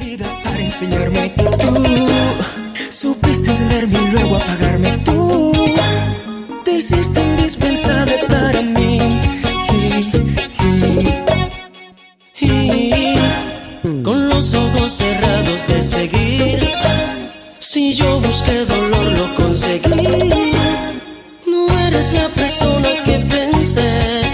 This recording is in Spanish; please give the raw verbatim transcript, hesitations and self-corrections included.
vida para enseñarme. Tú supiste encenderme y luego apagarme. Tú te hiciste indispensable para mí. Y, y, y, con los ojos cerrados de seguir, si yo busqué dolor lo conseguí. No eres la persona que pensé.